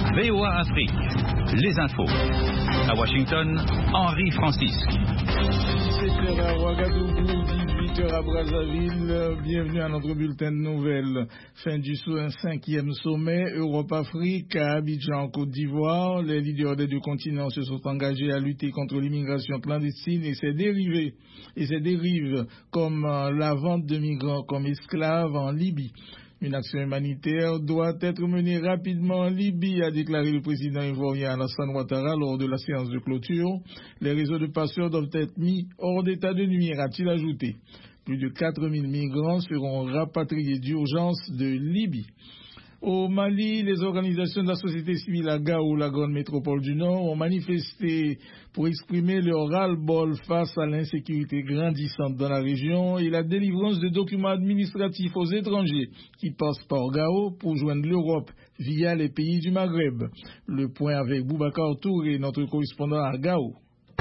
VOA Afrique, les infos. À Washington, Henri Francisque. 17h à Ouagadougou, 18h à Brazzaville. Bienvenue à notre bulletin de nouvelles. Fin du 5e sommet Europe-Afrique à Abidjan, en Côte d'Ivoire. Les leaders des deux continents se sont engagés à lutter contre l'immigration clandestine et ses dérives, comme la vente de migrants comme esclaves en Libye. Une action humanitaire doit être menée rapidement en Libye, a déclaré le président ivoirien Alassane Ouattara lors de la séance de clôture. Les réseaux de passeurs doivent être mis hors d'état de nuire, a-t-il ajouté. Plus de 4000 migrants seront rapatriés d'urgence de Libye. Au Mali, les organisations de la société civile à Gao, la grande métropole du Nord, ont manifesté pour exprimer leur ras-le-bol face à l'insécurité grandissante dans la région et la délivrance de documents administratifs aux étrangers qui passent par Gao pour joindre l'Europe via les pays du Maghreb. Le point avec Boubacar Touré, notre correspondant à Gao.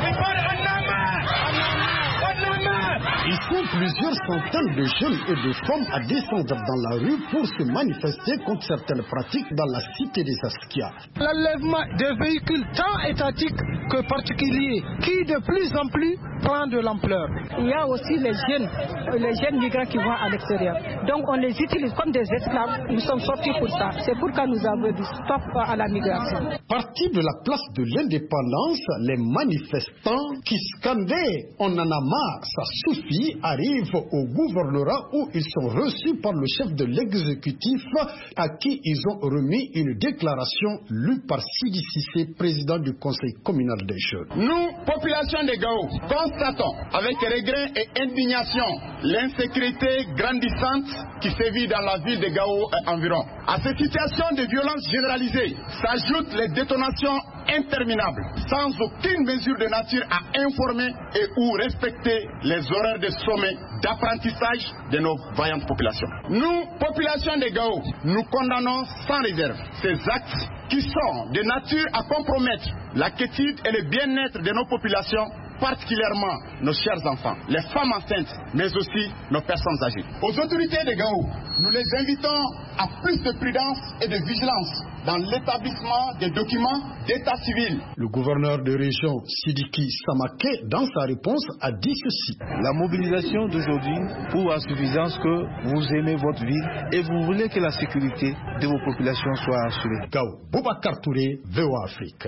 Ils sont plusieurs centaines de jeunes et de femmes à descendre dans la rue pour se manifester contre certaines pratiques dans la cité des Askia. L'enlèvement des véhicules tant étatiques que particuliers qui de plus en plus prend de l'ampleur. Il y a aussi les jeunes migrants qui vont à l'extérieur. Donc on les utilise comme des esclaves. Nous sommes sortis pour ça. C'est pourquoi nous avons dit stop à la migration. Partis de la place de l'indépendance, les manifestants qui scandaient « On en a marre, ça suffit » arrivent au gouvernorat où ils sont reçus par le chef de l'exécutif à qui ils ont remis une déclaration lue par Sidi Cissé, président du conseil communal des jeunes. Nous, population de Gao, constatons avec regret et indignation l'insécurité grandissante qui sévit dans la ville de Gao et environ. À cette situation de violence généralisée s'ajoutent les détonations interminables, sans aucune mesure de nature à informer et ou respecter les horaires de sommet d'apprentissage de nos vaillantes populations. Nous, population de Gao, nous condamnons sans réserve ces actes qui sont de nature à compromettre la quiétude et le bien-être de nos populations, particulièrement nos chers enfants, les femmes enceintes, mais aussi nos personnes âgées. Aux autorités de Gao, nous les invitons à plus de prudence et de vigilance dans l'établissement des documents d'état civil. Le gouverneur de région Sidiki Samaké, dans sa réponse, a dit ceci. La mobilisation d'aujourd'hui prouve à suffisance que vous aimez votre ville et vous voulez que la sécurité de vos populations soit assurée. Gao, Boubacar Touré, VOA Afrique.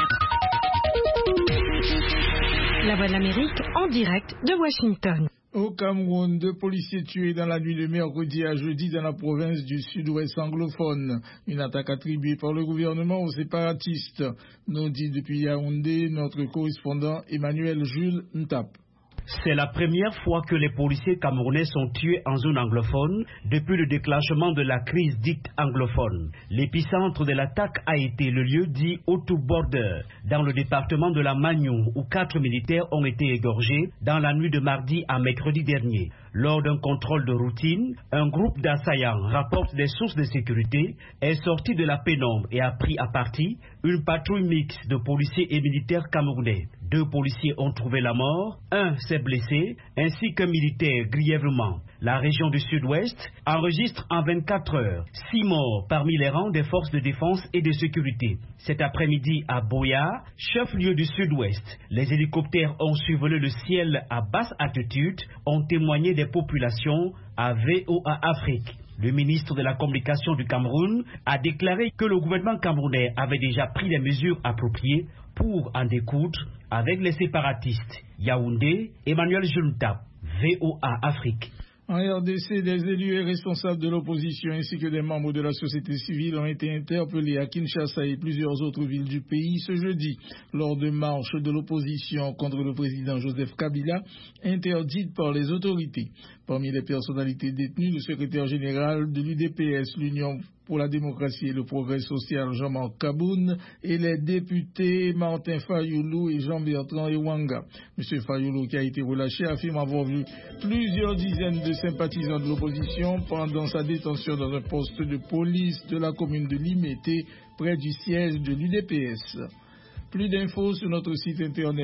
La Voix de l'Amérique en direct de Washington. Au Cameroun, 2 policiers tués dans la nuit de mercredi à jeudi dans la province du sud-ouest anglophone. Une attaque attribuée par le gouvernement aux séparatistes, nous dit depuis Yaoundé notre correspondant Emmanuel Jules Ntap. C'est la première fois que les policiers camerounais sont tués en zone anglophone depuis le déclenchement de la crise dite anglophone. L'épicentre de l'attaque a été le lieu dit Otu Border, dans le département de la Magnou, où 4 militaires ont été égorgés dans la nuit de mardi à mercredi dernier. Lors d'un contrôle de routine, un groupe d'assaillants, rapporte des sources de sécurité, est sorti de la pénombre et a pris à partie une patrouille mixte de policiers et militaires camerounais. 2 policiers ont trouvé la mort, 1 s'est blessé, ainsi qu'un militaire grièvement. La région du sud-ouest enregistre en 24 heures 6 morts parmi les rangs des forces de défense et de sécurité. Cet après-midi à Boya, chef-lieu du sud-ouest, les hélicoptères ont survolé le ciel à basse altitude, ont témoigné des populations à VOA Afrique. Le ministre de la Communication du Cameroun a déclaré que le gouvernement camerounais avait déjà pris les mesures appropriées pour en découdre avec les séparatistes. Yaoundé, Emmanuel Juntap, VOA Afrique. En RDC, des élus et responsables de l'opposition ainsi que des membres de la société civile ont été interpellés à Kinshasa et plusieurs autres villes du pays ce jeudi lors de marches de l'opposition contre le président Joseph Kabila interdites par les autorités. Parmi les personnalités détenues, le secrétaire général de l'UDPS, l'Union pour la démocratie et le progrès social, Jean-Marc Kaboun, et les députés Martin Fayoulou et Jean-Bertrand Ewanga. M. Fayoulou, qui a été relâché, affirme avoir vu plusieurs dizaines de sympathisants de l'opposition pendant sa détention dans un poste de police de la commune de Limété, près du siège de l'UDPS. Plus d'infos sur notre site internet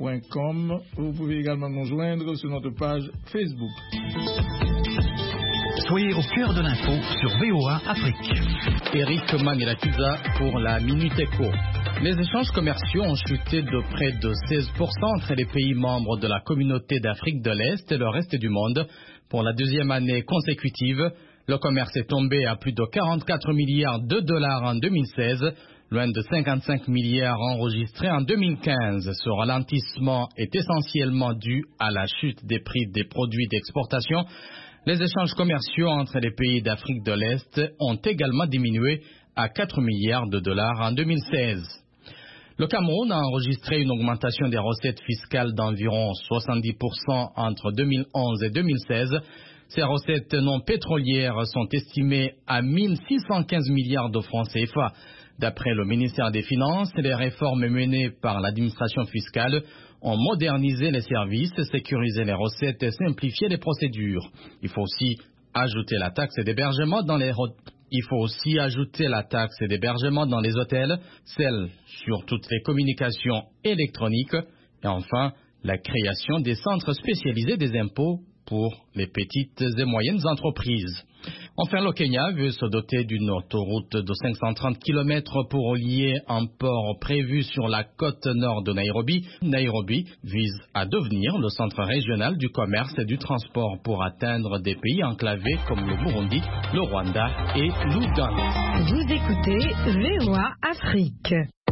voaafrique.com. Vous pouvez également nous joindre sur notre page Facebook. Soyez au cœur de l'info sur VOA Afrique. Eric Manelakiza pour la Minute Éco. Les échanges commerciaux ont chuté de près de 16% entre les pays membres de la communauté d'Afrique de l'Est et le reste du monde. Pour la deuxième année consécutive, le commerce est tombé à plus de 44 milliards de dollars en 2016, loin de 55 milliards enregistrés en 2015. Ce ralentissement est essentiellement dû à la chute des prix des produits d'exportation. Les échanges commerciaux entre les pays d'Afrique de l'Est ont également diminué à 4 milliards de dollars en 2016. Le Cameroun a enregistré une augmentation des recettes fiscales d'environ 70% entre 2011 et 2016. Ces recettes non pétrolières sont estimées à 1615 milliards de francs CFA. D'après le ministère des Finances, les réformes menées par l'administration fiscale ont modernisé les services, sécurisé les recettes et simplifié les procédures. Il faut aussi ajouter la taxe d'hébergement dans les hôtels, celle sur toutes les communications électroniques et enfin la création des centres spécialisés des impôts pour les petites et moyennes entreprises. Enfin, le Kenya veut se doter d'une autoroute de 530 km pour relier un port prévu sur la côte nord de Nairobi. Nairobi vise à devenir le centre régional du commerce et du transport pour atteindre des pays enclavés comme le Burundi, le Rwanda et l'Ouganda. Vous écoutez VOA Afrique.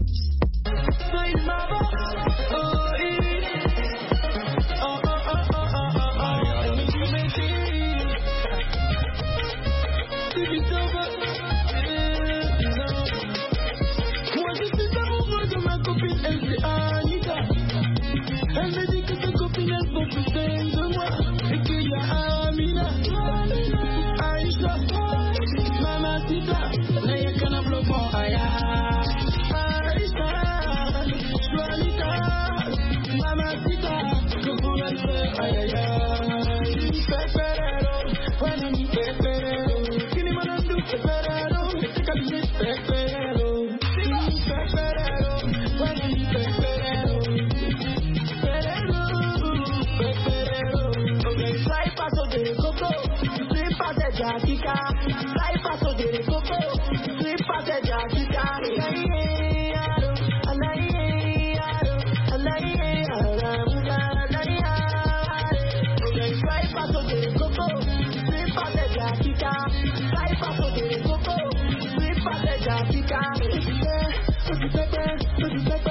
Elle me dit que ses copines sont plus belles de moi et qu'il y a Amina, Aïcha, Mamacita, Naya Canablomo, Aya, Aïcha, Juanita, Mamacita, que pour elle faire, Aïe, Peperero, Wanami Peperero, Kinimanandu Peperero, Kabine Peperero, Peperero, Wanami Peperero. Pepe,